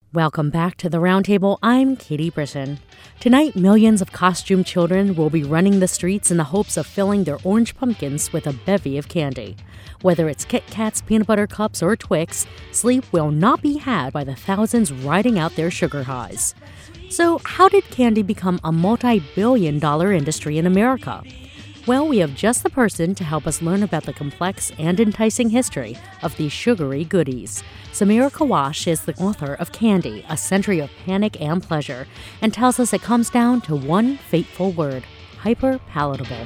Welcome back to the Roundtable. I'm Katie Brisson. Tonight, millions of costumed children will be running the streets in the hopes of filling their orange pumpkins with a bevy of candy. Whether it's Kit Kats, peanut butter cups, or Twix, sleep will not be had by the thousands riding out their sugar highs. So, how did candy become a multi-billion-dollar industry in America? Well, we have just the person to help us learn about the complex and enticing history of these sugary goodies. Samira Kawash is the author of Candy, A Century of Panic and Pleasure, and tells us it comes down to one fateful word: hyper-palatable.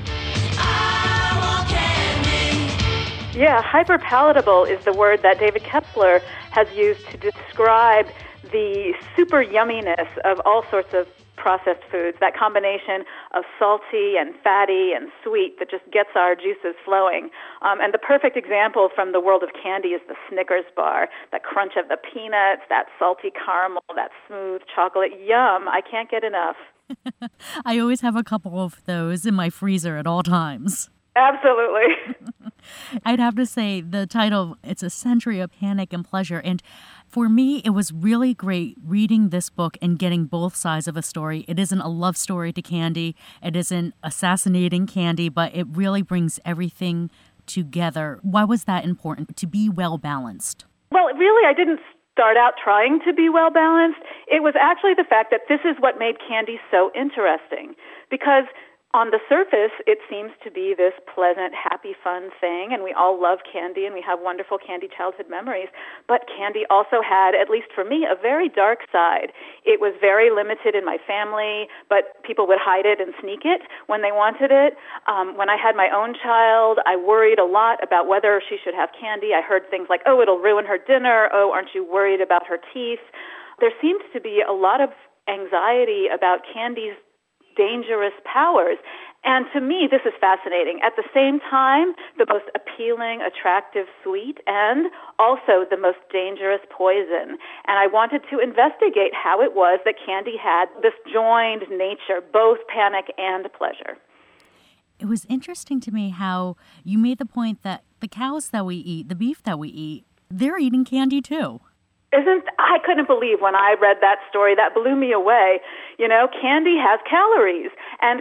Yeah, hyper-palatable is the word that David Kepler has used to describe the super yumminess of all sorts of processed foods, that combination of salty and fatty and sweet that just gets our juices flowing. And the perfect example from the world of candy is the Snickers bar, that crunch of the peanuts, that salty caramel, that smooth chocolate. Yum, I can't get enough. I always have a couple of those in my freezer at all times. Absolutely. I'd have to say the title, it's A Century of Panic and Pleasure. And for me, it was really great reading this book and getting both sides of a story. It isn't a love story to candy. It isn't assassinating candy, but it really brings everything together. Why was that important, to be well-balanced? Well, really, I didn't start out trying to be well-balanced. It was actually the fact that this is what made candy so interesting. Because on the surface, it seems to be this pleasant, happy, fun thing, and we all love candy, and we have wonderful candy childhood memories. But candy also had, at least for me, a very dark side. It was very limited in my family, but people would hide it and sneak it when they wanted it. When I had my own child, I worried a lot about whether she should have candy. I heard things like, oh, it'll ruin her dinner. Oh, aren't you worried about her teeth? There seems to be a lot of anxiety about candy's dangerous powers. And to me, this is fascinating. At the same time, the most appealing, attractive sweet, and also the most dangerous poison. And I wanted to investigate how it was that candy had this joined nature, both panic and pleasure. It was interesting to me how you made the point that the cows that we eat, the beef that we eat, they're eating candy too. I couldn't believe when I read that story. That blew me away. You know, candy has calories, and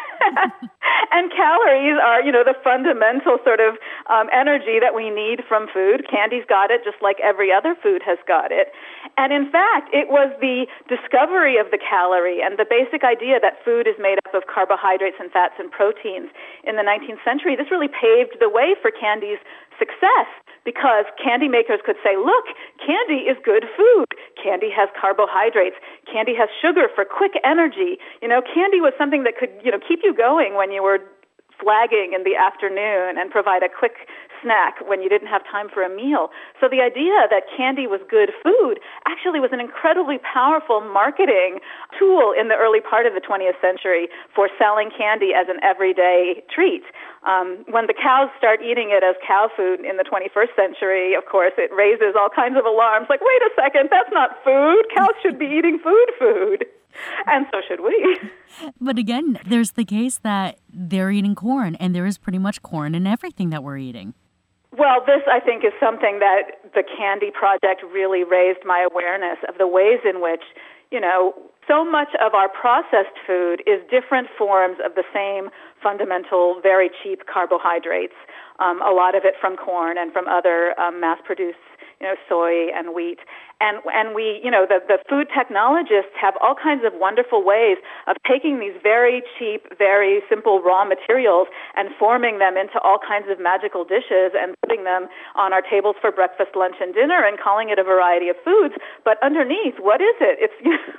and calories are, the fundamental sort of energy that we need from food. Candy's got it just like every other food has got it. And in fact, it was the discovery of the calorie and the basic idea that food is made up of carbohydrates and fats and proteins in the 19th century. This really paved the way for candy's success, because candy makers could say, look, candy is good food. Candy has carbohydrates. Candy has sugar for quick energy. Candy was something that could, keep you going when you were flagging in the afternoon and provide a quick snack when you didn't have time for a meal. So the idea that candy was good food actually was an incredibly powerful marketing tool in the early part of the 20th century for selling candy as an everyday treat. When the cows start eating it as cow food in the 21st century, of course, it raises all kinds of alarms like, wait a second, that's not food. Cows should be eating food. And so should we. But again, there's the case that they're eating corn, and there is pretty much corn in everything that we're eating. Well, this, I think, is something that the Candy Project really raised my awareness of, the ways in which, so much of our processed food is different forms of the same fundamental, very cheap carbohydrates, a lot of it from corn and from other mass-produced soy and wheat. And we, the food technologists have all kinds of wonderful ways of taking these very cheap, very simple raw materials and forming them into all kinds of magical dishes and putting them on our tables for breakfast, lunch, and dinner and calling it a variety of foods. But underneath, what is it? It's,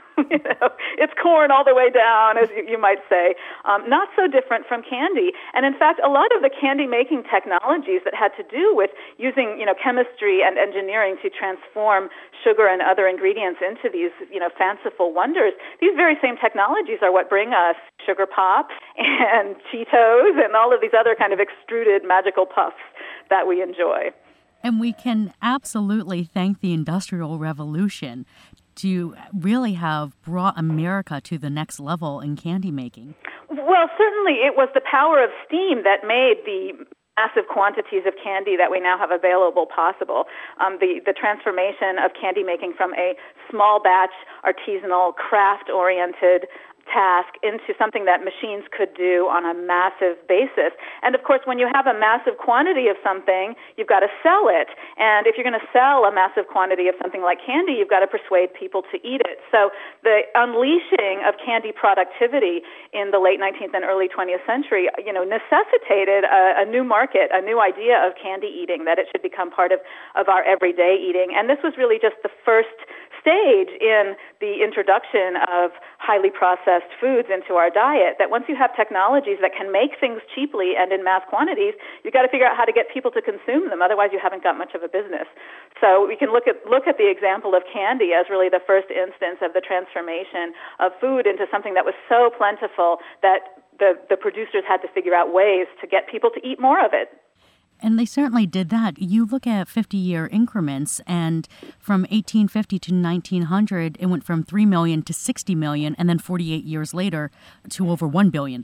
it's corn all the way down, as you might say. Not so different from candy. And in fact, a lot of the candy-making technologies that had to do with using, chemistry and engineering to transform sugar and other ingredients into these, fanciful wonders, these very same technologies are what bring us sugar pop and Cheetos and all of these other kind of extruded magical puffs that we enjoy. And we can absolutely thank the Industrial Revolution to really have brought America to the next level in candy making. Well, certainly it was the power of steam that made the massive quantities of candy that we now have available possible. The transformation of candy making from a small batch, artisanal, craft-oriented task into something that machines could do on a massive basis. And of course, when you have a massive quantity of something, you've got to sell it. And if you're going to sell a massive quantity of something like candy, you've got to persuade people to eat it. So the unleashing of candy productivity in the late 19th and early 20th century, necessitated a new market, a new idea of candy eating, that it should become part of our everyday eating. And this was really just the first stage in the introduction of highly processed foods into our diet, that once you have technologies that can make things cheaply and in mass quantities, you've got to figure out how to get people to consume them. Otherwise, you haven't got much of a business. So we can look at the example of candy as really the first instance of the transformation of food into something that was so plentiful that the producers had to figure out ways to get people to eat more of it. And they certainly did that. You look at 50-year increments, and from 1850 to 1900, it went from 3 million to 60 million, and then 48 years later to over $1 billion.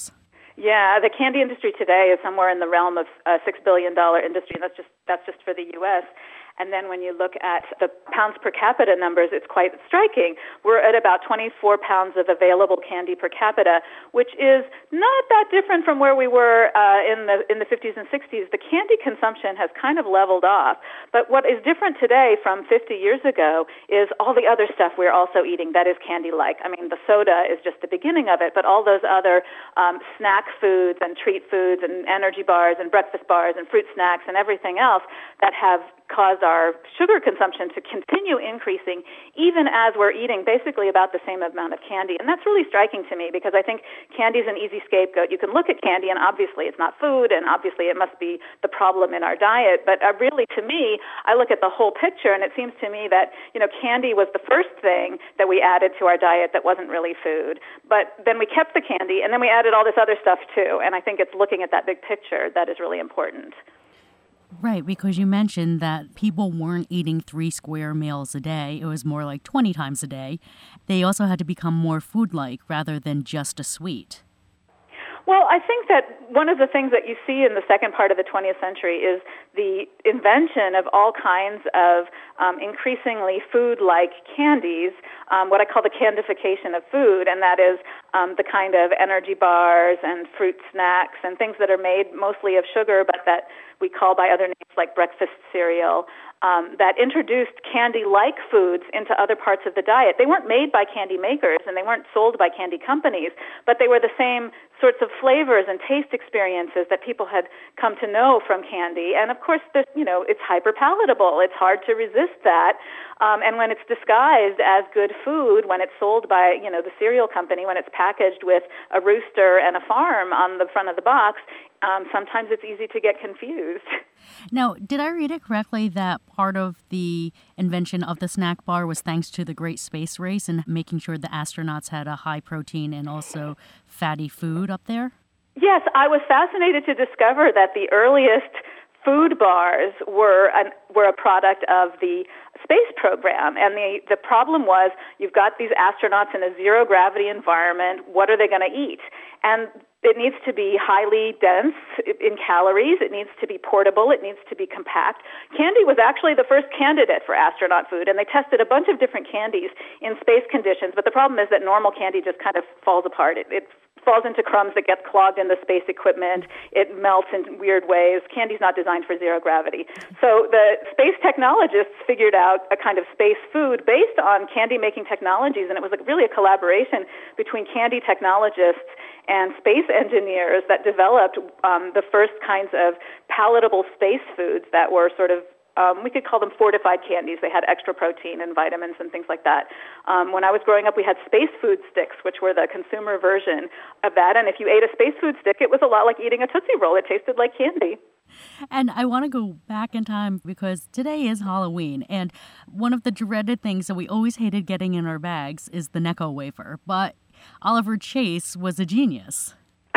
Yeah, the candy industry today is somewhere in the realm of a $6 billion industry, and that's just for the U.S. And then when you look at the pounds per capita numbers, it's quite striking. We're at about 24 pounds of available candy per capita, which is not that different from where we were in the 50s and 60s. The candy consumption has kind of leveled off. But what is different today from 50 years ago is all the other stuff we're also eating that is candy-like. I mean, the soda is just the beginning of it, but all those other snack foods and treat foods and energy bars and breakfast bars and fruit snacks and everything else that have caused our sugar consumption to continue increasing even as we're eating basically about the same amount of candy. And that's really striking to me because I think candy is an easy scapegoat. You can look at candy and obviously it's not food and obviously it must be the problem in our diet. But really, to me, I look at the whole picture and it seems to me that, candy was the first thing that we added to our diet that wasn't really food. But then we kept the candy and then we added all this other stuff too. And I think it's looking at that big picture that is really important. Right, because you mentioned that people weren't eating 3 square meals a day. It was more like 20 times a day. They also had to become more food-like rather than just a sweet. Well, I think that one of the things that you see in the second part of the 20th century is the invention of all kinds of increasingly food-like candies, what I call the candification of food, and that is the kind of energy bars and fruit snacks and things that are made mostly of sugar but that we call by other names like breakfast cereal, that introduced candy-like foods into other parts of the diet. They weren't made by candy makers and they weren't sold by candy companies, but they were the same sorts of flavors and taste experiences that people had come to know from candy. And of course, it's hyper-palatable. It's hard to resist that. And when it's disguised as good food, when it's sold by, the cereal company, when it's packaged with a rooster and a farm on the front of the box, sometimes it's easy to get confused. Now, did I read it correctly that part of the invention of the snack bar was thanks to the Great Space Race and making sure the astronauts had a high protein and also fatty food up there? Yes, I was fascinated to discover that the earliest food bars were a product of the space program. And the problem was you've got these astronauts in a zero-gravity environment. What are they going to eat? And it needs to be highly dense in calories. It needs to be portable. It needs to be compact. Candy was actually the first candidate for astronaut food, and they tested a bunch of different candies in space conditions. But the problem is that normal candy just kind of falls apart. It falls into crumbs that get clogged in the space equipment. It melts in weird ways. Candy's not designed for zero gravity. So the space technologists figured out a kind of space food based on candy-making technologies, and it was really a collaboration between candy technologists and space engineers that developed the first kinds of palatable space foods that were sort of we could call them fortified candies. They had extra protein and vitamins and things like that. When I was growing up, we had space food sticks, which were the consumer version of that. And if you ate a space food stick, it was a lot like eating a Tootsie Roll. It tasted like candy. And I want to go back in time because today is Halloween. And one of the dreaded things that we always hated getting in our bags is the Necco wafer. But Oliver Chase was a genius.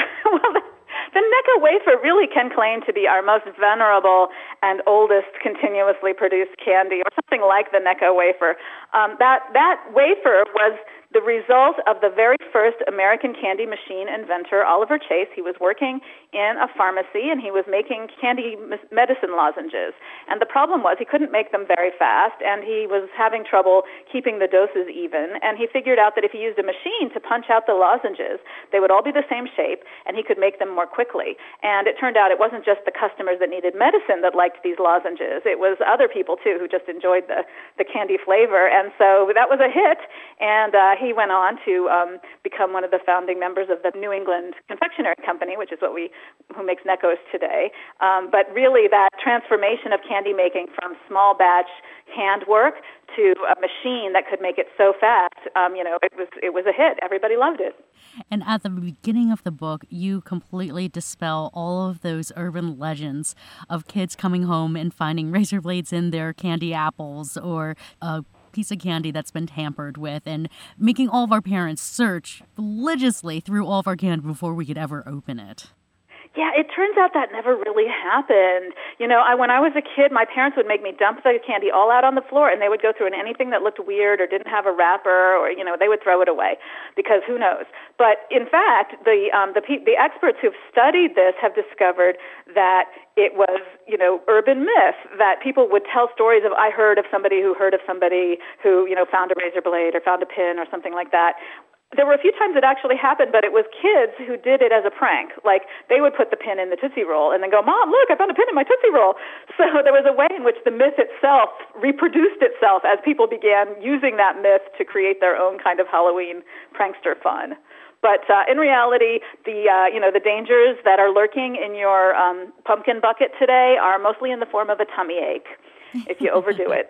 The Necco wafer really can claim to be our most venerable and oldest continuously produced candy, or something like the Necco wafer. That wafer was the result of the very first American candy machine inventor, Oliver Chase. He was working in a pharmacy, and he was making candy medicine lozenges. And the problem was he couldn't make them very fast, and he was having trouble keeping the doses even. And he figured out that if he used a machine to punch out the lozenges, they would all be the same shape, and he could make them more quickly. And it turned out it wasn't just the customers that needed medicine that liked these lozenges. It was other people, too, who just enjoyed the candy flavor. And so that was a hit, and he went on to become one of the founding members of the New England Confectionery Company, which is who makes Necco's today. But really that transformation of candy making from small batch handwork to a machine that could make it so fast, it was a hit. Everybody loved it. And at the beginning of the book, you completely dispel all of those urban legends of kids coming home and finding razor blades in their candy apples or a piece of candy that's been tampered with, and making all of our parents search religiously through all of our candy before we could ever open it. Yeah, it turns out that never really happened. When I was a kid, my parents would make me dump the candy all out on the floor, and they would go through, and anything that looked weird or didn't have a wrapper, or they would throw it away, because who knows? But in fact, the experts who've studied this have discovered that it was, urban myth, that people would tell stories of, I heard of somebody who found a razor blade or found a pin or something like that. There were a few times it actually happened, but it was kids who did it as a prank. Like, they would put the pin in the Tootsie Roll and then go, Mom, look, I found a pin in my Tootsie Roll. So there was a way in which the myth itself reproduced itself as people began using that myth to create their own kind of Halloween prankster fun. But in reality, the dangers that are lurking in your pumpkin bucket today are mostly in the form of a tummy ache if you overdo it.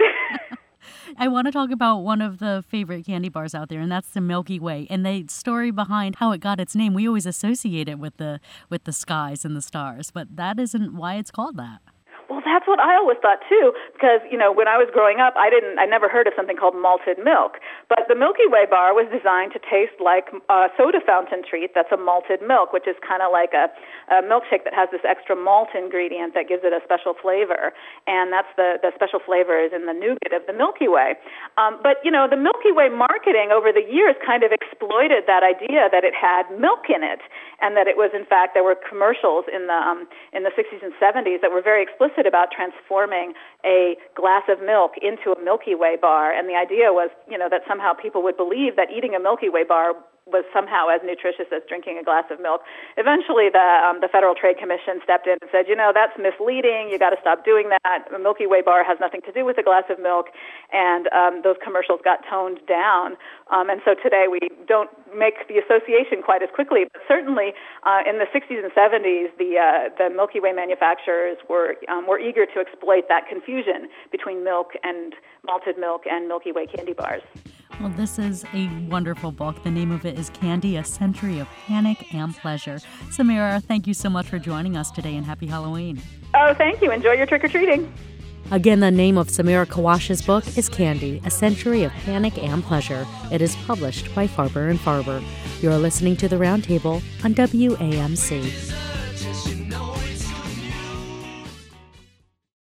I want to talk about one of the favorite candy bars out there, and that's the Milky Way. And the story behind how it got its name, we always associate it with the skies and the stars, but that isn't why it's called that. Well, that's what I always thought, too, because, when I was growing up, I never heard of something called malted milk. But the Milky Way bar was designed to taste like a soda fountain treat that's a malted milk, which is kind of like a milkshake that has this extra malt ingredient that gives it a special flavor. And that's the special flavor is in the nougat of the Milky Way. But the Milky Way marketing over the years kind of exploited that idea that it had milk in it, and that it was, in fact, there were commercials in the 60s and 70s that were very explicit about transforming a glass of milk into a Milky Way bar. And the idea was, that somehow people would believe that eating a Milky Way bar was somehow as nutritious as drinking a glass of milk. Eventually, the Federal Trade Commission stepped in and said, that's misleading. You got to stop doing that. The Milky Way bar has nothing to do with a glass of milk, and those commercials got toned down. And so today we don't make the association quite as quickly. But certainly, in the 60s and 70s, the Milky Way manufacturers were eager to exploit that confusion between malted milk and Milky Way candy bars. Well, this is a wonderful book. The name of it is Candy, A Century of Panic and Pleasure. Samira, thank you so much for joining us today, and happy Halloween. Oh, thank you. Enjoy your trick-or-treating. Again, the name of Samira Kawash's book is Candy, A Century of Panic and Pleasure. It is published by Farber & Farber. You're listening to The Roundtable on WAMC.